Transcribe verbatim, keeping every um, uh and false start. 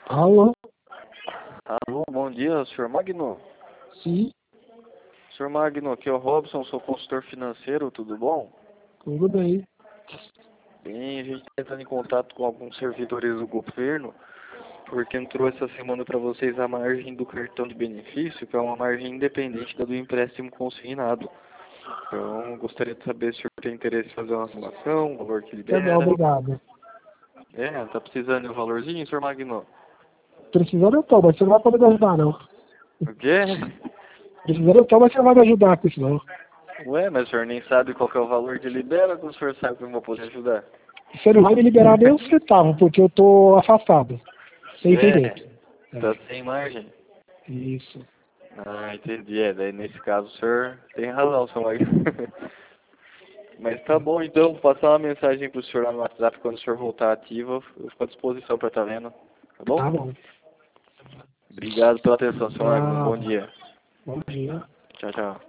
Alô? Alô, bom dia, senhor Magno. Sim, senhor Magno, aqui é o Robson, sou consultor financeiro, tudo bom? tudo bem. Bem, a gente está entrando em contato com alguns servidores do governo, porque entrou essa semana para vocês a margem do cartão de benefício, que é uma margem independente da do empréstimo consignado. Então, gostaria de saber se o senhor tem interesse em fazer uma simulação, o valor que Tá bom, libera. obrigado. É, tá precisando de um valorzinho, senhor Magno? Precisando eu tô, mas você não vai poder me ajudar, não. O quê? Precisando eu tô, mas você não vai me ajudar com isso, não. Ué, mas o senhor nem sabe qual que é o valor de libera, como o senhor sabe que eu não vou poder ajudar? Você não vai me liberar nem um centavo, porque eu tô afastado. Sem É, direito. tá É, sem margem. isso. Ah, entendi. É, daí nesse caso o senhor tem razão, senhor Magno. Mas tá bom, então, vou passar uma mensagem pro senhor lá no WhatsApp quando o senhor voltar ativo. Eu fico à disposição para estar vendo. Tá bom? Tá bom. Obrigado pela atenção, senhor Magno. Bom Nada. dia. Bom dia. Tchau, tchau.